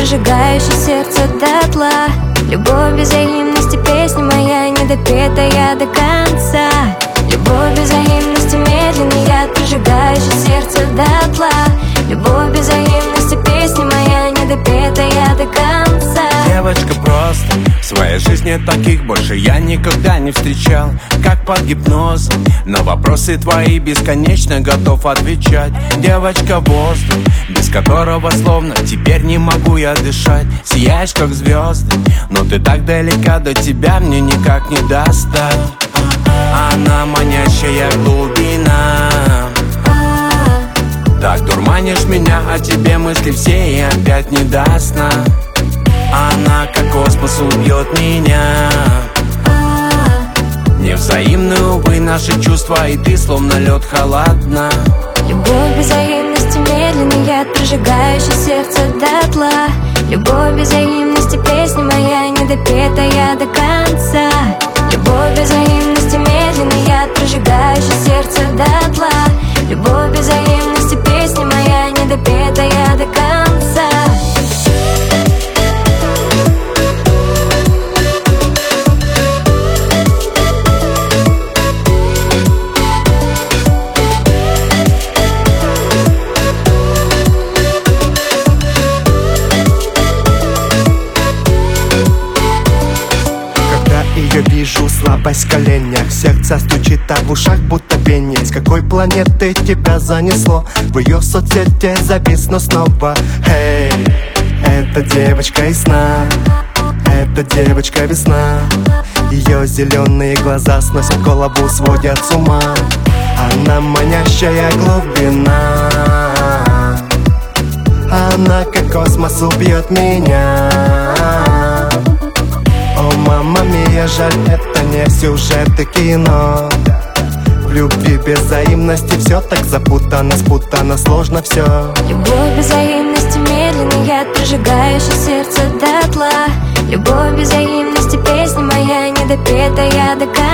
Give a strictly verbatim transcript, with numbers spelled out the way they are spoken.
прожигающая сердце дотла. Любовь без взаимности, песня моя недопетая до конца. Любовь без взаимности, медленный яд, прожигающий сердце дотла. Любовь без взаимности, песня моя недопетая до конца. Девочка, просто в своей жизни таких больше я никогда не встречал, как под гипнозом. На вопросы твои бесконечно готов отвечать. Девочка, воздух, без которого словно теперь не могу я дышать. Сияешь как звезды, но ты так далека, до тебя мне никак не достать. Она манящая глубина, так дурманишь меня, а тебе мысли все и опять не до сна. Она как космос убьет меня. Невзаимны, увы, наши чувства, и ты словно лед холодна. Любовь без взаимности, медленный яд, прожигающий сердце дотла. Любовь без взаимности, песня моя недопетая до конца. Любовь без взаимности, медленный яд, прожигающий сердце дотла. Любовь без взаимности, песня моя недопетая до конца. Я вижу слабость в коленях, сердце стучит, а в ушах будто пение. С какой планеты тебя занесло? В ее соцсети зависну снова. Эй, это девочка из сна, это девочка весна. Ее зеленые глаза сносят голову, сводят с ума. Она манящая глубина, она как космос убьет меня. О, мама мия, жаль, это не сюжет и кино. В любви без взаимности все так запутано, спутано, сложно все. Любовь без взаимности, медленный яд, прожигающий сердце дотла. Любовь без взаимности, песня моя недопетая до конца.